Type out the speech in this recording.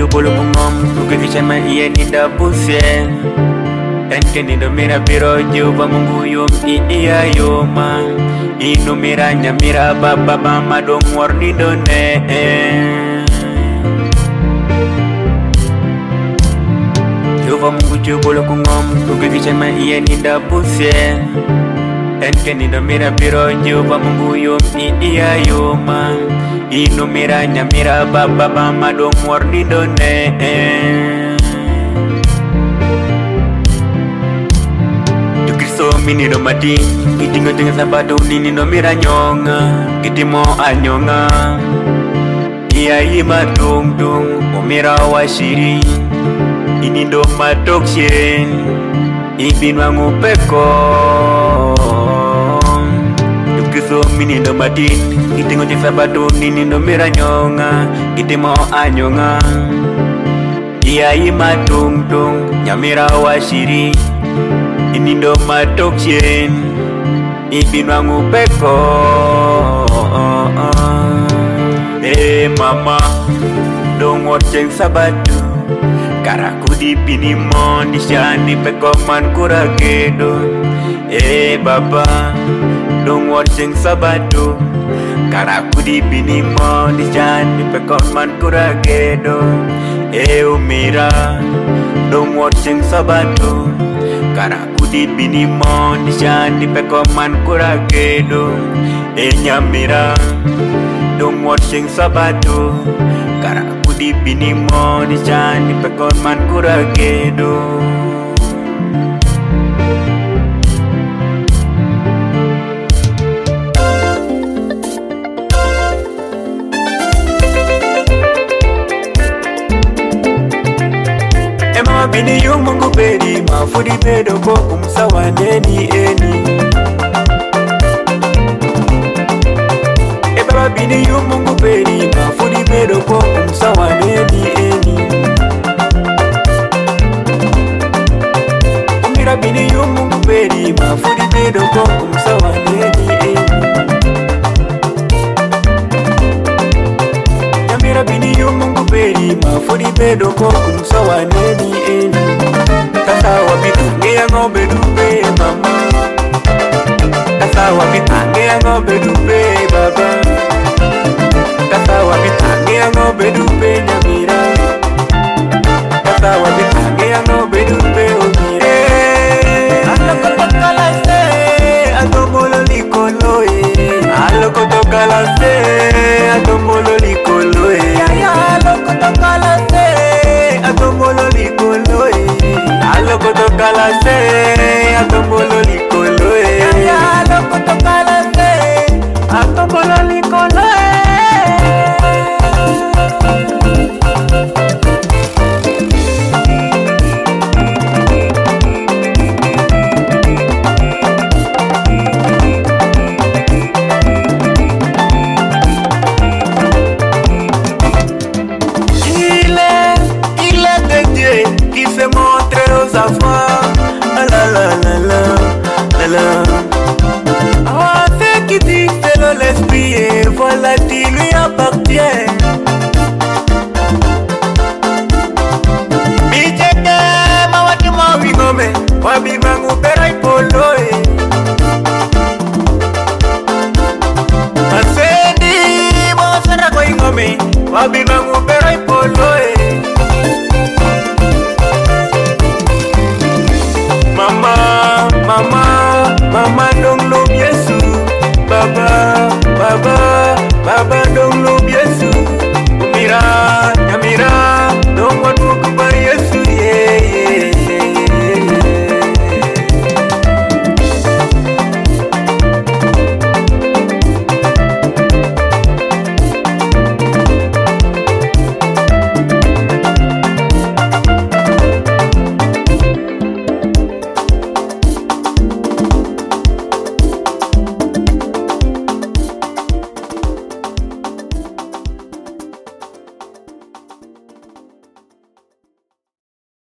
jubul mungom Kukikishan man iya ninda busel Enkenindo mira biro juba Mungu yum iya yuma Inu miranya mira baba mama dong warnindo ne Juba Mungu jubul mungom Kukikishan man iya ninda busel Enkenindo mira biro juba Mungu yum iya yuma Inu miranya mira baba mama dong warnindo ne Kristo mini do mati Kitingo tinga sabato nini no mira nyonga Kitimo anyonga Iya ima tung tung Umira washiri Ini do matoksien Ibin wangu peko Kristo mini do mati Kitingo tinga sabato nini no mira nyonga Kitimo anyonga Iya ima tung tung Nyamira washiri Ini ndo matoksien Ibin wangu peko mama Dong watching sabatu Karaku di bini mon Dishani peko man kuragedo baba Dong watching sabatu Karaku di bini mon Dishani peko man kuragedo umira Dong watching sabatu Karaku di bini mon Dishani peko man kuragedo nyamira Dong watching sabatu Karaku di bini mon Dishani peko man kuragedo Bini yung Mungu pedi Mafudi pedo ko kumsawa neni eni Baba bini yung Mungu pedi Mafudi pedo ko kumsawa neni eni Umira bini yung Mungu pedi Mafudi pedo ko kumsawa neni eni Nyamira bini yung Mungu pedi Mafudi pedo ko kumsawa neni eni Kasawa bitange ya ngombe dupe mama Kasawa bitange ya ngombe dupe baba Kasawa bitange ya ngombe dupe nyamira Kasawa bitange ya ngombe dupe umire Aloko tokala se Atomolo likolo Aloko tokala se Atomolo likolo Aloko tokala se Atomolo likolo Aloko tokala se Atomolo likolo Aloko tokala se Atomolo likolo L'esprit et voilà qui lui appartient.